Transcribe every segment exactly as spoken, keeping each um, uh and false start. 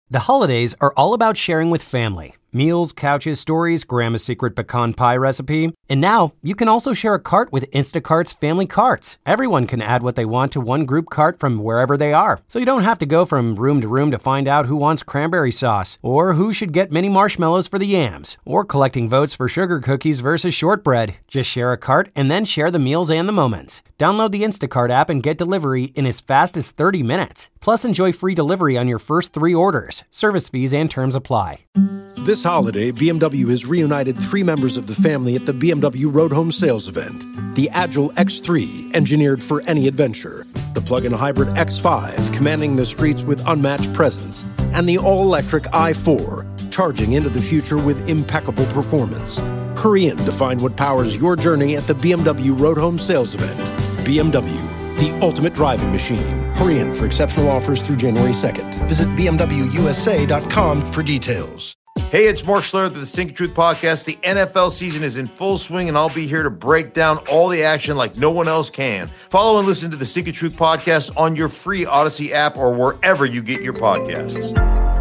The holidays are all about sharing with family. Meals, couches, stories, Grandma's secret pecan pie recipe. And now, you can also share a cart with Instacart's Family Carts. Everyone can add what they want to one group cart from wherever they are. So you don't have to go from room to room to find out who wants cranberry sauce, or who should get mini marshmallows for the yams, or collecting votes for sugar cookies versus shortbread. Just share a cart and then share the meals and the moments. Download the Instacart app and get delivery in as fast as thirty minutes. Plus, enjoy free delivery on your first three orders. Service fees and terms apply. This holiday, B M W has reunited three members of the family at the B M W Road Home Sales Event. The Agile X three, engineered for any adventure. The plug-in hybrid X five, commanding the streets with unmatched presence. And the all-electric i four, charging into the future with impeccable performance. Hurry in to find what powers your journey at the B M W Road Home Sales Event. B M W, the ultimate driving machine. Hurry in for exceptional offers through January second. Visit B M W U S A dot com for details. Hey, it's Mark Schlereth of the Stinking Truth Podcast. The N F L season is in full swing, and I'll be here to break down all the action like no one else can. Follow and listen to the Stinking Truth Podcast on your free Odyssey app or wherever you get your podcasts.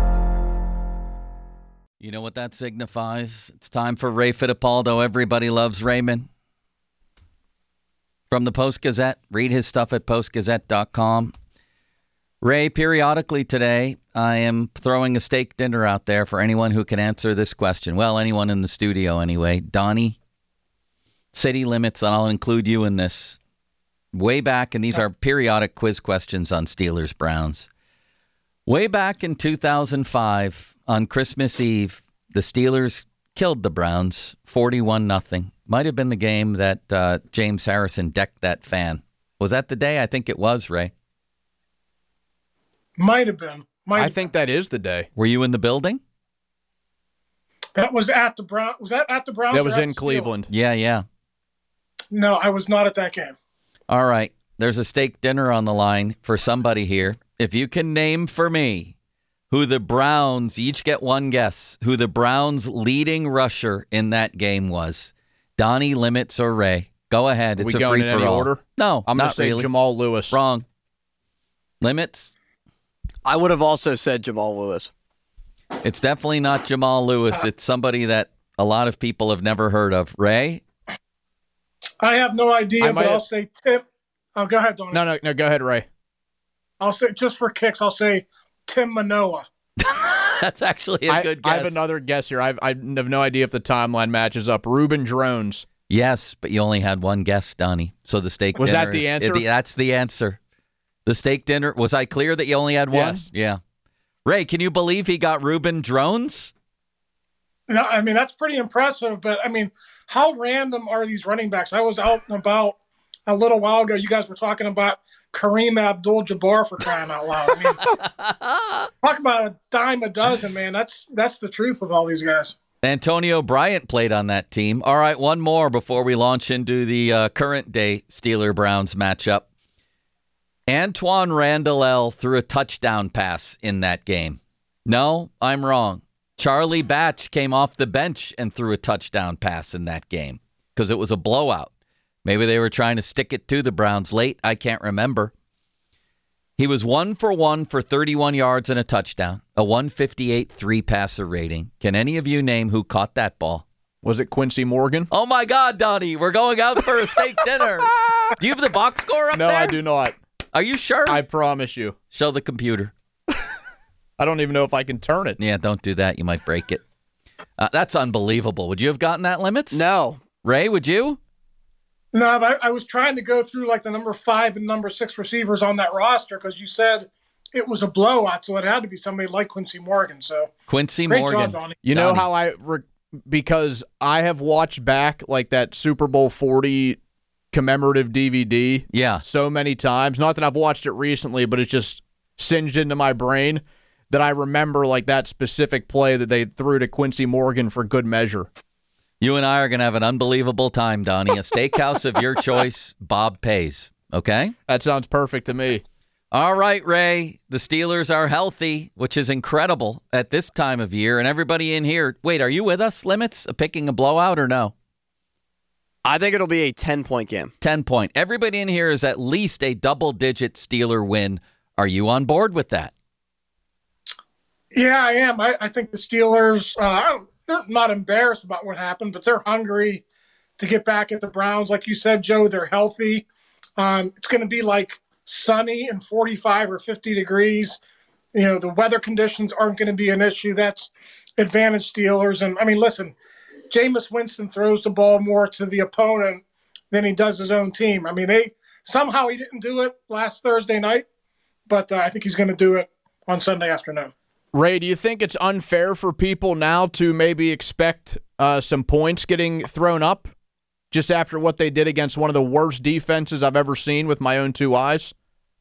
You know what that signifies? It's time for Ray Fittipaldo. Everybody loves Raymond. From the Post-Gazette. Read his stuff at post gazette dot com. Ray, periodically today, I am throwing a steak dinner out there for anyone who can answer this question. Well, anyone in the studio anyway. Donnie, city limits, and I'll include you in this. Way back, and these are periodic quiz questions on Steelers Browns. Way back in two thousand five, on Christmas Eve, the Steelers killed the Browns forty-one nothing. Might have been the game that uh, James Harrison decked that fan. Was that the day? I think it was, Ray. Might have been. Might I have think been. that is the day. Were you in the building? That was at the Brown. Was that at the Browns? That was or at in the Cleveland. Yeah, yeah. Steelers? No, I was not at that game. All right. There's a steak dinner on the line for somebody here. If you can name for me who the Browns, each get one guess, who the Browns' leading rusher in that game was. Donnie, Limits, or Ray. Go ahead. Are It's we a going in any free-for-all. order? No, I'm going not to say really. Jamal Lewis. Wrong. Limits? I would have also said Jamal Lewis. It's definitely not Jamal Lewis. It's somebody that a lot of people have never heard of. Ray? I have no idea, I but might I'll have- say Tim. Oh, go ahead, Donnie. No, no, no. Go ahead, Ray. I'll say, just for kicks, I'll say Tim Manoa. That's actually a I, good I guess. have another guess here. I've, I have no idea if the timeline matches up. Reuben Drones. Yes, but you only had one guess, Donnie. So the steak Was dinner that the is- answer? the- that's the answer. The steak dinner. Was I clear that you only had one? Yes. Yeah. Ray, can you believe he got Reuben Drones? No, I mean, that's pretty impressive, but I mean, how random are these running backs? I was out and about a little while ago. You guys were talking about Kareem Abdul-Jabbar, for crying out loud. I mean, talk about a dime a dozen, man. That's that's the truth with all these guys. Antonio Bryant played on that team. All right, one more before we launch into the uh, current day Steeler-Browns matchup. Antoine Randall threw a touchdown pass in that game. No, I'm wrong. Charlie Batch came off the bench and threw a touchdown pass in that game because it was a blowout. Maybe they were trying to stick it to the Browns late. I can't remember. He was one for one for thirty-one yards and a touchdown, a one fifty-eight three passer rating. Can any of you name who caught that ball? Was it Quincy Morgan? Oh, my God, Donnie. We're going out for a steak dinner. Do you have the box score up No, there? I do not. Are you sure? I promise you. Show the computer. I don't even know if I can turn it. Yeah, don't do that. You might break it. Uh, that's unbelievable. Would you have gotten that, Limits? No. Ray, would you? No, but I, I was trying to go through like the number five and number six receivers on that roster because you said it was a blowout, so it had to be somebody like Quincy Morgan. So Quincy great Morgan. job, Donnie. You know Donnie. how I, re- because I have watched back like that Super Bowl forty commemorative D V D Yeah. so many times. Not that I've watched it recently, but it's just singed into my brain that I remember like that specific play that they threw to Quincy Morgan for good measure. You and I are going to have an unbelievable time, Donnie. A steakhouse of your choice, Bob pays. Okay? That sounds perfect to me. All right, Ray. The Steelers are healthy, which is incredible at this time of year. And everybody in here, wait, are you with us, Limits, picking a blowout or no? I think it'll be a ten-point game. ten point. Everybody in here is at least a double-digit Steeler win. Are you on board with that? Yeah, I am. I, I think the Steelers, uh, they're not embarrassed about what happened, but they're hungry to get back at the Browns. Like you said, Joe, they're healthy. Um, it's going to be like sunny and forty-five or fifty degrees. You know, the weather conditions aren't going to be an issue. That's advantage Steelers. And, I mean, listen, Jameis Winston throws the ball more to the opponent than he does his own team. I mean, they somehow he didn't do it last Thursday night, but uh, I think he's going to do it on Sunday afternoon. Ray, do you think it's unfair for people now to maybe expect uh, some points getting thrown up just after what they did against one of the worst defenses I've ever seen with my own two eyes?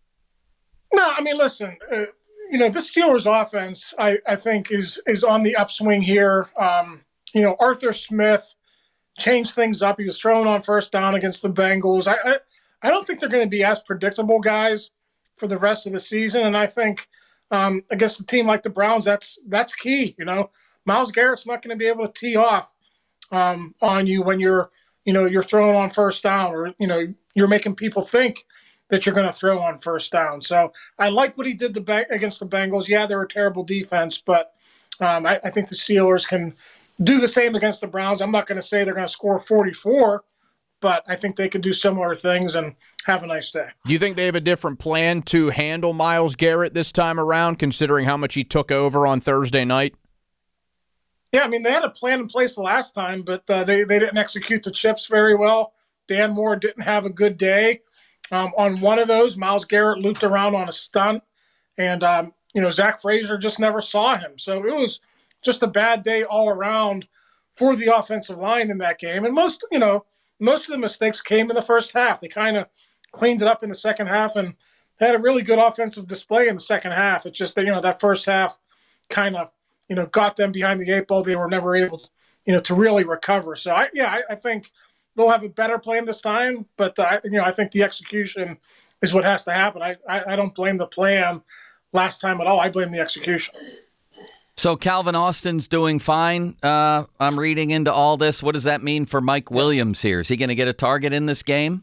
No, I mean, listen, uh, you know, the Steelers offense, I, I think, is is on the upswing here. Um, you know, Arthur Smith changed things up. He was thrown on first down against the Bengals. I I, I don't think they're going to be as predictable guys for the rest of the season, and I think um, against a team like the Browns, that's that's key. You know, Myles Garrett's not going to be able to tee off um, on you when you're you know you're throwing on first down, or you know you're making people think that you're going to throw on first down. So I like what he did the ba- against the Bengals. Yeah, they're a terrible defense, but um, I, I think the Steelers can do the same against the Browns. I'm not going to say they're going to score forty-four, but I think they could do similar things and have a nice day. Do you think they have a different plan to handle Myles Garrett this time around, considering how much he took over on Thursday night? Yeah, I mean, they had a plan in place the last time, but uh, they, they didn't execute the chips very well. Dan Moore didn't have a good day. Um, on one of those, Myles Garrett looped around on a stunt, and, um, you know, Zach Frazier just never saw him. So it was just a bad day all around for the offensive line in that game. And most, you know, most of the mistakes came in the first half. They kind of cleaned it up in the second half and had a really good offensive display in the second half. It's just that, you know, that first half kind of, you know, got them behind the eight ball. They were never able to, you know, to really recover. So, I, yeah, I, I think they'll have a better plan this time, but uh, you know, I think the execution is what has to happen. I, I, I don't blame the plan last time at all. I blame the execution. So Calvin Austin's doing fine. Uh, I'm reading into all this. What does that mean for Mike Williams here? Is he going to get a target in this game?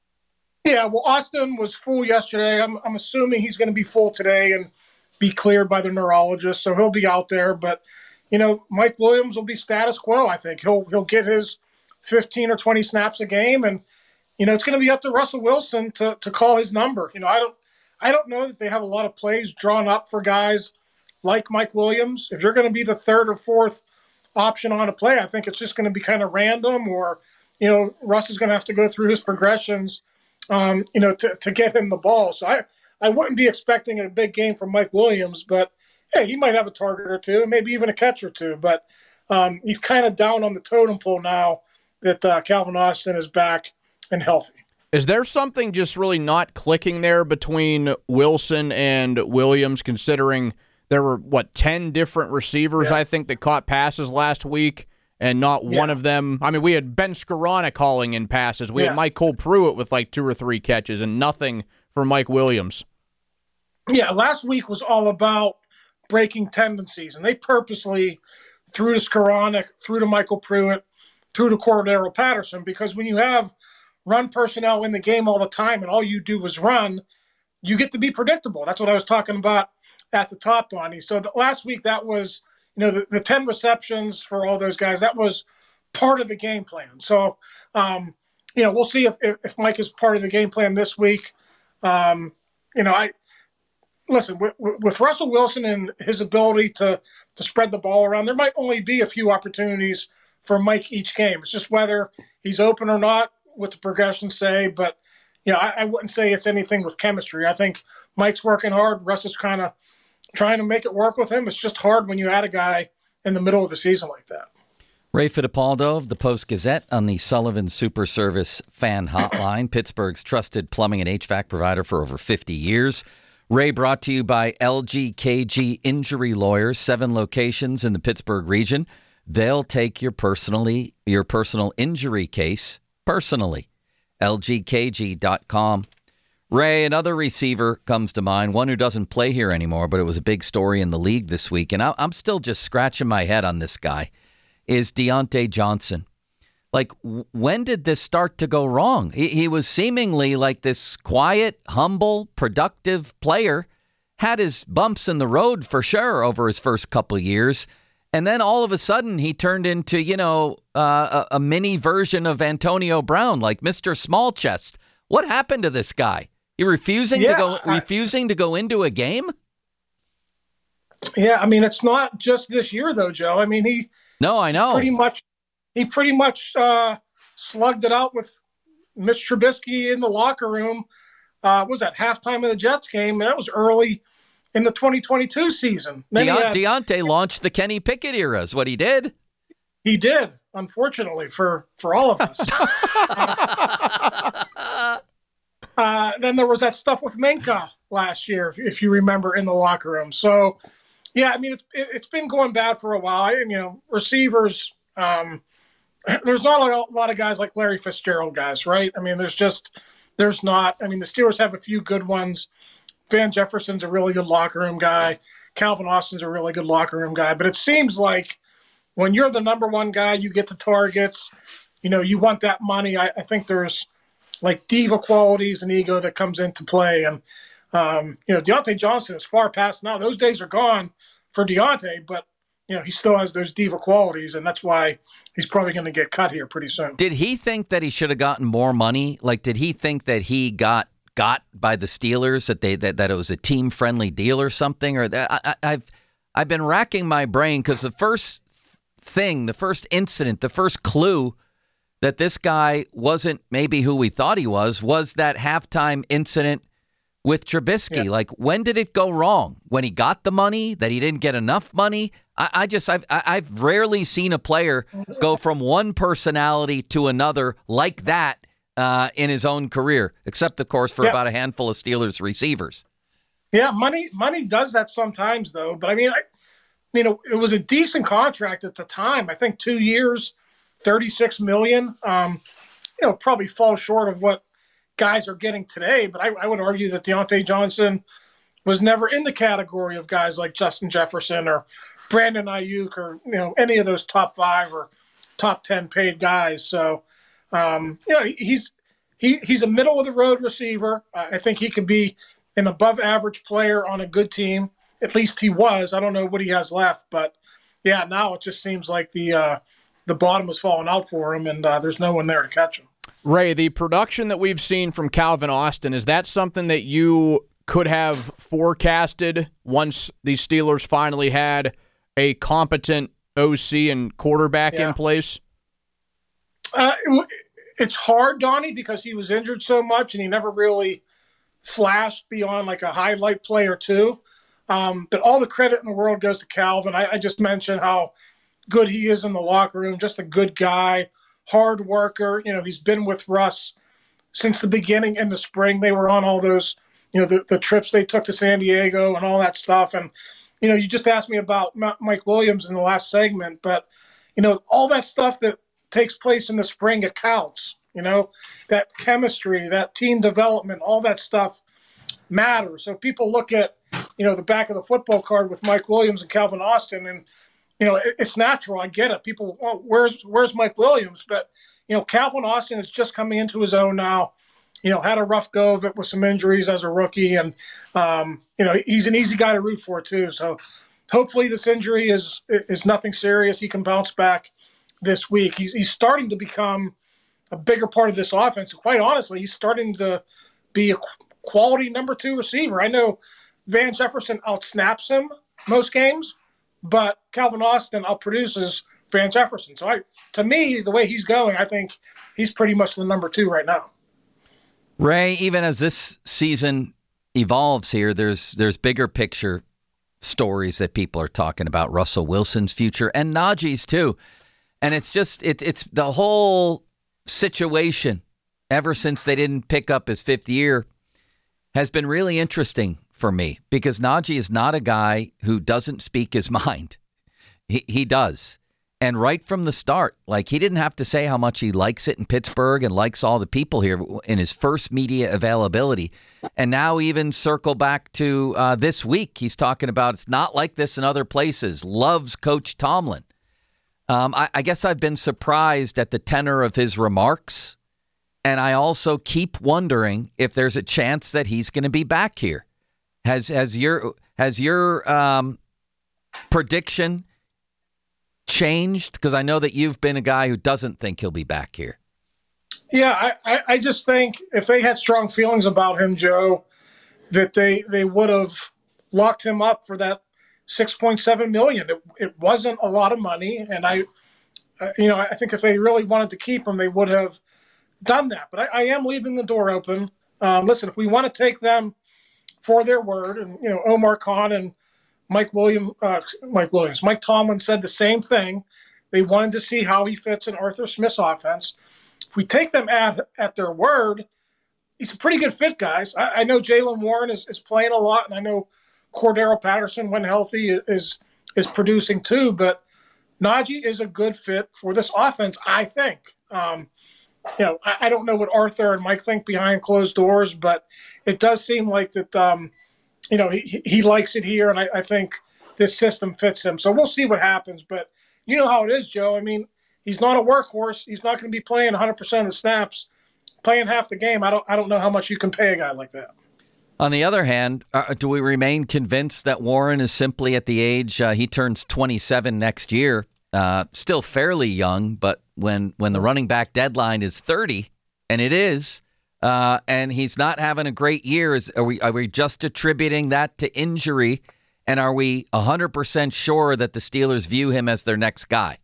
Yeah, well, Austin was full yesterday. I'm, I'm assuming he's going to be full today and be cleared by the neurologist, so he'll be out there. But you know, Mike Williams will be status quo. I think he'll he'll get his fifteen or twenty snaps a game, and you know it's going to be up to Russell Wilson to to call his number. You know, I don't I don't know that they have a lot of plays drawn up for guys like Mike Williams. If you're going to be the third or fourth option on a play, I think it's just going to be kind of random, or you know, Russ is going to have to go through his progressions, um, you know, to to get him the ball. So I I wouldn't be expecting a big game from Mike Williams, but hey, he might have a target or two, maybe even a catch or two. But um, he's kind of down on the totem pole now that uh, Calvin Austin is back and healthy. Is there something just really not clicking there between Wilson and Williams, considering there were, what, ten different receivers, yeah. I think, that caught passes last week, and not yeah. one of them. I mean, we had Ben Scarana calling in passes. We yeah. had Mike Cole Pruitt with like two or three catches, and nothing for Mike Williams. Yeah, last week was all about breaking tendencies, and they purposely threw to Scarana, threw to Michael Pruitt, through to Cordero Patterson, because when you have run personnel in the game all the time and all you do is run, you get to be predictable. That's what I was talking about at the top, Donnie. So the, last week, that was, you know, the, the ten receptions for all those guys, that was part of the game plan. So, um, you know, we'll see if, if, if Mike is part of the game plan this week. Um, you know, I listen, with, with Russell Wilson and his ability to, to spread the ball around, there might only be a few opportunities for Mike each game. It's just whether he's open or not, what the progressions say. But, you know, I, I wouldn't say it's anything with chemistry. I think Mike's working hard. Russ is kind of trying to make it work with him. It's just hard when you add a guy in the middle of the season like that. Ray Fittipaldo of the Post-Gazette on the Sullivan Super Service fan hotline, Pittsburgh's trusted plumbing and H V A C provider for over fifty years. Ray, brought to you by L G K G Injury Lawyers, seven locations in the Pittsburgh region. They'll take your personally your personal injury case personally. L G K G dot com. Ray, another receiver comes to mind, one who doesn't play here anymore, but it was a big story in the league this week, and I'm still just scratching my head on this guy, is Deontay Johnson. Like, when did this start to go wrong? He, he was seemingly like this quiet, humble, productive player, had his bumps in the road for sure over his first couple of years. And then all of a sudden he turned into, you know, uh, a, a mini version of Antonio Brown, like Mister Small Chest. What happened to this guy? He refusing yeah, to go I, refusing to go into a game? Yeah, I mean, it's not just this year though, Joe. I mean, he No, I know. Pretty much he pretty much uh, slugged it out with Mitch Trubisky in the locker room. Uh, what was that halftime of the Jets game? That was early in the twenty twenty-two season. De- had, Deontay launched the Kenny Pickett era is what he did. He did, unfortunately, for, for all of us. uh, uh, then there was that stuff with Minkah last year, if, if you remember, in the locker room. So, yeah, I mean, it's it, it's been going bad for a while. I, you know, receivers, um, there's not a lot of guys like Larry Fitzgerald guys, right? I mean, there's just – there's not. I mean, the Steelers have a few good ones. Van Jefferson's a really good locker room guy. Calvin Austin's a really good locker room guy. But it seems like when you're the number one guy, you get the targets, you know, you want that money. I, I think there's like diva qualities and ego that comes into play. And, um, you know, Deontay Johnson is far past now. Those days are gone for Deontay, but, you know, he still has those diva qualities, and that's why he's probably going to get cut here pretty soon. Did he think that he should have gotten more money? Like, did he think that he got got by the Steelers, that they that, that it was a team friendly deal or something? Or that I, I've I've been racking my brain because the first thing, the first incident, the first clue that this guy wasn't maybe who we thought he was was that halftime incident with Trubisky. Yeah. Like, when did it go wrong? When he got the money? That he didn't get enough money? I, I just I've I've rarely seen a player go from one personality to another like that uh, in his own career, except of course for yeah. about a handful of Steelers receivers. Yeah, money money does that sometimes though. But I mean, I, I mean, it, it was a decent contract at the time. I think two years, thirty-six million. Um, you know, probably falls short of what guys are getting today. But I, I would argue that Deontay Johnson was never in the category of guys like Justin Jefferson or Brandon Ayuk or, you know, any of those top five or top ten paid guys. So, um, you know, he's he he's a middle of the road receiver. Uh, I think he could be an above average player on a good team. At least he was. I don't know what he has left, but yeah, now it just seems like the uh, the bottom is falling out for him, and uh, there's no one there to catch him. Ray, the production that we've seen from Calvin Austin, is that something that you could have forecasted once the Steelers finally had a competent O C and quarterback yeah. in place? Uh, it, it's hard, Donnie, because he was injured so much and he never really flashed beyond like a highlight play or two. Um, but all the credit in the world goes to Calvin. I, I just mentioned how good he is in the locker room, just a good guy, hard worker. You know, he's been with Russ since the beginning in the spring. They were on all those, you know, the, the trips they took to San Diego and all that stuff. And, you know, you just asked me about Mike Williams in the last segment, but, you know, all that stuff that takes place in the spring, it counts. You know, that chemistry, that team development, all that stuff matters. So people look at, you know, the back of the football card with Mike Williams and Calvin Austin, and, you know, it, it's natural. I get it. People, well, where's where's Mike Williams? But, you know, Calvin Austin is just coming into his own now. You know, had a rough go of it with some injuries as a rookie, and um, you know, he's an easy guy to root for too. So hopefully this injury is is nothing serious. He can bounce back this week. He's he's starting to become a bigger part of this offense. Quite honestly, he's starting to be a quality number two receiver. I know Van Jefferson outsnaps him most games, but Calvin Austin outproduces Van Jefferson. So I, to me, the way he's going, I think he's pretty much the number two right now. Ray, even as this season evolves here, there's there's bigger picture stories that people are talking about. Russell Wilson's future and Najee's too. And it's just, it, it's the whole situation ever since they didn't pick up his fifth year has been really interesting for me, because Najee is not a guy who doesn't speak his mind. He, he does. And right from the start, like, he didn't have to say how much he likes it in Pittsburgh and likes all the people here in his first media availability. And now even circle back to uh, this week, he's talking about it's not like this in other places. Loves Coach Tomlin. Um, I, I guess I've been surprised at the tenor of his remarks. And I also keep wondering if there's a chance that he's going to be back here. Has has your has your um, prediction changed? Because I know that you've been a guy who doesn't think he'll be back here. Yeah, I, I just think if they had strong feelings about him, Joe, that they they would have locked him up for that six point seven million dollars. It, it wasn't a lot of money, and I, you know, I think if they really wanted to keep him, they would have done that. But I, I am leaving the door open. Um, listen, if we want to take them for their word, and you know, Omar Khan and Mike Williams, uh, Mike Williams, Mike Tomlin said the same thing. They wanted to see how he fits in Arthur Smith's offense. If we take them at at their word, he's a pretty good fit, guys. I, I know Jaylen Warren is, is playing a lot, and I know Cordero Patterson, when healthy, is is producing too. But Najee is a good fit for this offense, I think. Um, you know, I, I don't know what Arthur and Mike think behind closed doors, but it does seem like that. Um, you know, he he likes it here, and I, I think this system fits him. So we'll see what happens. But you know how it is, Joe. I mean, he's not a workhorse. He's not going to be playing one hundred percent of the snaps, playing half the game. I don't I don't know how much you can pay a guy like that. On the other hand, uh, do we remain convinced that Warren is simply at the age uh, he turns twenty-seven next year, uh, still fairly young, but when when the running back deadline is thirty, and it is, uh, and he's not having a great year, is are we are we just attributing that to injury, and are we one hundred percent sure that the Steelers view him as their next guy?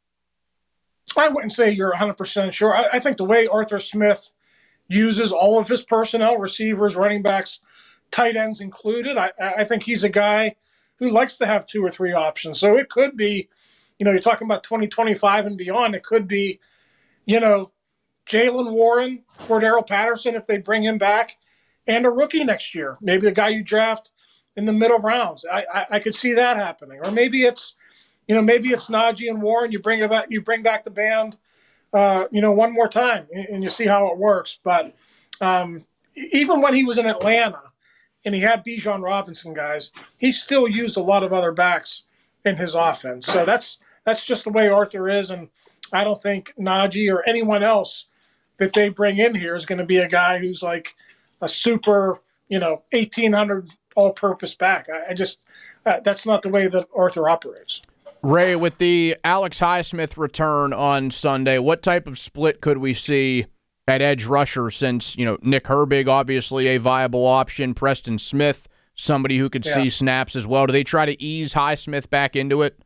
I wouldn't say you're one hundred percent sure. I, I think the way Arthur Smith uses all of his personnel, receivers, running backs, tight ends included, I, I think he's a guy who likes to have two or three options. So it could be, you know, you're talking about twenty twenty-five and beyond. It could be, you know, Jaylen Warren, Cordero Patterson, if they bring him back, and a rookie next year. Maybe a guy you draft in the middle rounds. I, I, I could see that happening. Or maybe it's, you know, maybe it's Najee and Warren. You bring about, you bring back the band, uh, you know, one more time, and you see how it works. But um, even when he was in Atlanta and he had Bijan Robinson, guys, he still used a lot of other backs in his offense. So that's that's just the way Arthur is, and I don't think Najee or anyone else that they bring in here is going to be a guy who's like a super, you know, eighteen hundred all-purpose back. I, I just uh, that's not the way that Arthur operates. Ray, with the Alex Highsmith return on Sunday, what type of split could we see at edge rusher since, you know, Nick Herbig, obviously a viable option, Preston Smith, somebody who could yeah. see snaps as well. Do they try to ease Highsmith back into it?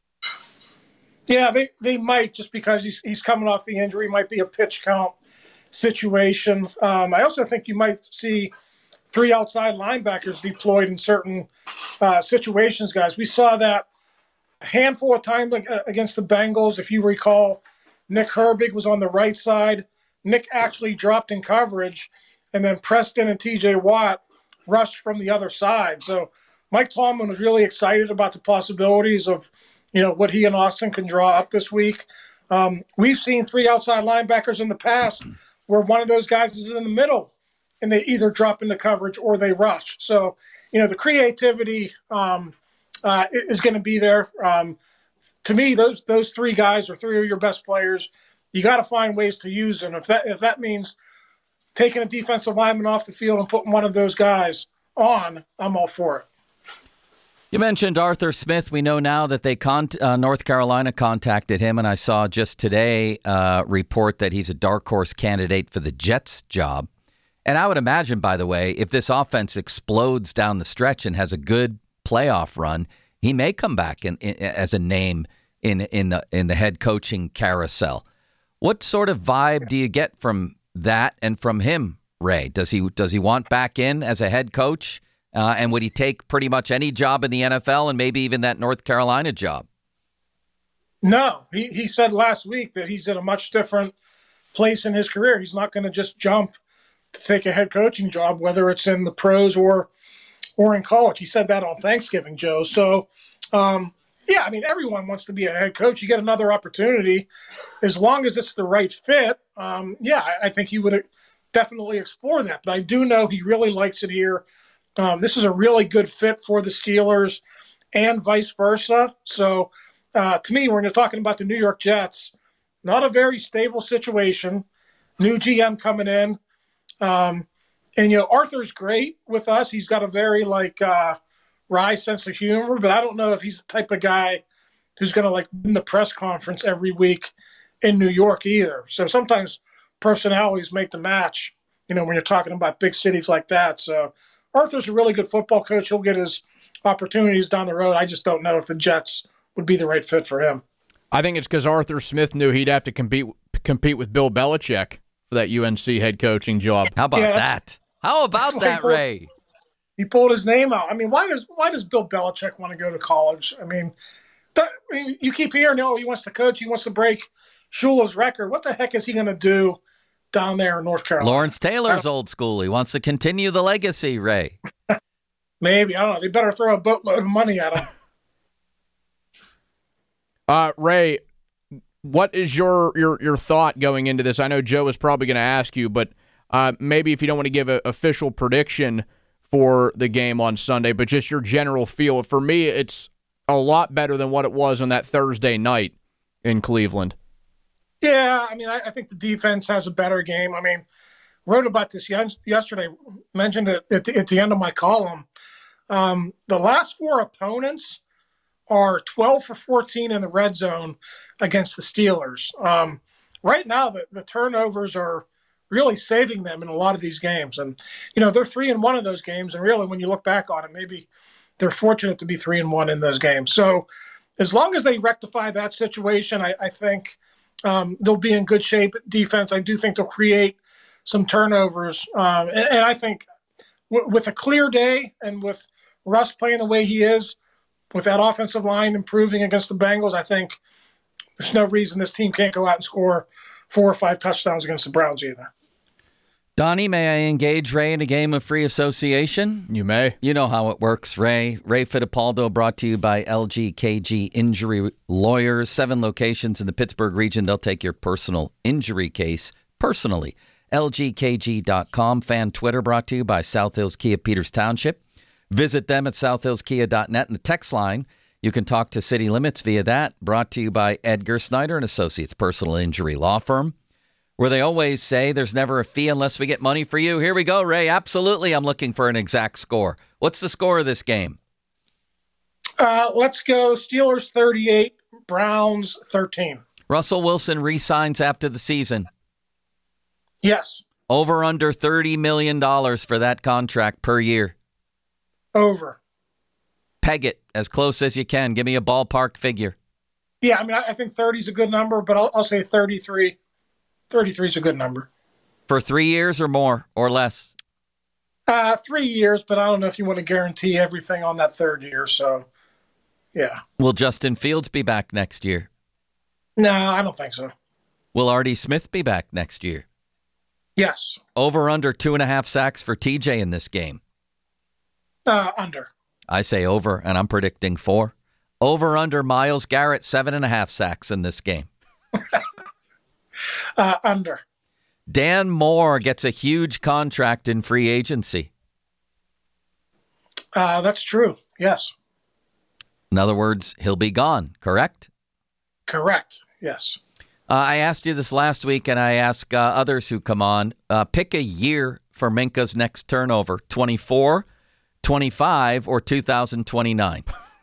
Yeah, they, they might, just because he's he's coming off the injury. Might be a pitch count situation. Um, I also think you might see three outside linebackers deployed in certain uh, situations, guys. We saw that a handful of times against the Bengals. If you recall, Nick Herbig was on the right side. Nick actually dropped in coverage, and then Preston and T J Watt rushed from the other side. So Mike Tomlin was really excited about the possibilities of, you know, what he and Austin can draw up this week. Um, we've seen three outside linebackers in the past where one of those guys is in the middle, and they either drop into coverage or they rush. So, you know, the creativity um, uh, is going to be there. Um, to me, those those three guys are three of your best players. You got to find ways to use them. If that if that means taking a defensive lineman off the field and putting one of those guys on, I'm all for it. You mentioned Arthur Smith. We know now that they con- uh, North Carolina contacted him, and I saw just today uh, report that he's a dark horse candidate for the Jets job. And I would imagine, by the way, if this offense explodes down the stretch and has a good playoff run, he may come back in, in, as a name in in the in the head coaching carousel. What sort of vibe do you get from that and from him, Ray? Does he does he want back in as a head coach? Uh, and would he take pretty much any job in the N F L and maybe even that North Carolina job? No. He, he said last week that he's in a much different place in his career. He's not going to just jump to take a head coaching job, whether it's in the pros or or in college. He said that on Thanksgiving, Joe. So, um, yeah, I mean, everyone wants to be a head coach. You get another opportunity. As long as it's the right fit, um, yeah, I, I think he would definitely explore that. But I do know he really likes it here. Um, this is a really good fit for the Steelers and vice versa. So, uh, to me, when you're talking about the New York Jets, not a very stable situation. New G M coming in. Um, And, you know, Arthur's great with us. He's got a very, like, uh, wry sense of humor, but I don't know if he's the type of guy who's going to, like, win the press conference every week in New York either. So sometimes personalities make the match, you know, when you're talking about big cities like that. So Arthur's a really good football coach. He'll get his opportunities down the road. I just don't know if the Jets would be the right fit for him. I think it's because Arthur Smith knew he'd have to compete compete with Bill Belichick for that U N C head coaching job. How about Yeah, that? How about that, pulled, Ray? He pulled his name out. I mean, why does why does Bill Belichick want to go to college? I mean, that, I mean you keep hearing, oh, he wants to coach, he wants to break Shula's record. What the heck is he going to do down there in North Carolina? Lawrence Taylor's old school. He wants to continue the legacy, Ray. Maybe. I don't know. They better throw a boatload of money at him. Uh, Ray, what is your, your, your thought going into this? I know Joe is probably going to ask you, but uh, maybe if you don't want to give an official prediction for the game on Sunday, but just your general feel. For me, it's a lot better than what it was on that Thursday night in Cleveland. Yeah, I mean, I, I think the defense has a better game. I mean, wrote about this yesterday, mentioned it at the, at the end of my column. Um, the last four opponents are twelve for fourteen in the red zone against the Steelers. Um, right now, the, the turnovers are really saving them in a lot of these games. And, you know, they're three and one of those games. And really, when you look back on it, maybe they're fortunate to be three and one in those games. So as long as they rectify that situation, I, I think um, they'll be in good shape at defense. I do think they'll create some turnovers. Um, and, and I think w- with a clear day and with Russ playing the way he is, with that offensive line improving against the Bengals, I think there's no reason this team can't go out and score four or five touchdowns against the Browns either. Donnie, may I engage Ray in a game of free association? You may. You know how it works, Ray. Ray Fittipaldo, brought to you by L G K G Injury Lawyers. Seven locations in the Pittsburgh region. They'll take your personal injury case personally. L G K G dot com. Fan Twitter, brought to you by South Hills Kia Peters Township. Visit them at south hills kia dot net. And the text line, you can talk to City Limits via that. Brought to you by Edgar Snyder and Associates, personal injury law firm, where they always say there's never a fee unless we get money for you. Here we go, Ray. Absolutely, I'm looking for an exact score. What's the score of this game? Uh, let's go Steelers thirty-eight, Browns thirteen. Russell Wilson re-signs after the season. Yes. Over under thirty million dollars for that contract per year. Over. Peg it as close as you can. Give me a ballpark figure. Yeah, I mean, I, I think thirty is a good number, but I'll, I'll say thirty-three. thirty-three is a good number. For three years or more or less? Uh, three years, but I don't know if you want to guarantee everything on that third year, so yeah. Will Justin Fields be back next year? No, I don't think so. Will Artie Smith be back next year? Yes. Over under two and a half sacks for T J in this game? Uh, under. I say over, and I'm predicting four. Over under Myles Garrett, seven and a half sacks in this game. uh, under. Dan Moore gets a huge contract in free agency. Uh, that's true. Yes. In other words, he'll be gone, correct? Correct. Yes. Uh, I asked you this last week, and I ask uh, others who come on, uh, pick a year for Minka's next turnover, twenty-four, twenty-five, or two thousand twenty-nine?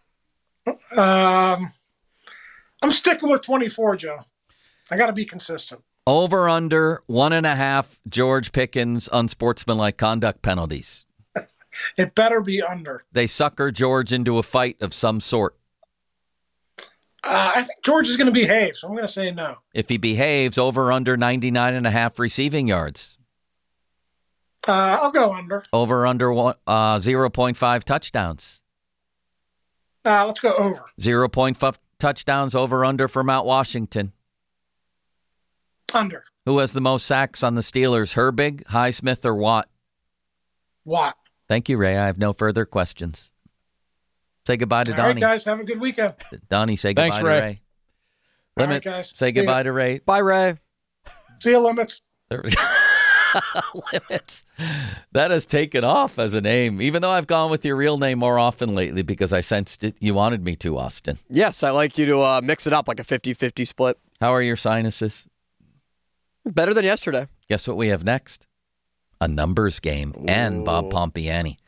Um, I'm sticking with twenty-four, Joe. I got to be consistent. Over under one and a half George Pickens unsportsmanlike conduct penalties. It better be under. They sucker George into a fight of some sort. Uh, I think George is going to behave, so I'm going to say no. If he behaves, over under ninety-nine and a half receiving yards. Uh, I'll go under. Over under one, uh, zero point five touchdowns. Uh, let's go over. zero point five touchdowns, over under for Mount Washington. Under. Who has the most sacks on the Steelers, Herbig, Highsmith, or Watt? Watt. Thank you, Ray. I have no further questions. Say goodbye to All Donnie. right, guys. Have a good weekend. Donnie, say goodbye Thanks, to Ray. Ray. All Limits, right, guys. say See goodbye ya. to Ray. Bye, Ray. See you, Limits. There we go. Limits. That has taken off as a name, even though I've gone with your real name more often lately because I sensed it. You wanted me to, Austin. Yes, I like you to uh, mix it up like a fifty-fifty split. How are your sinuses? Better than yesterday. Guess what we have next? a numbers game, and Bob Pompiani.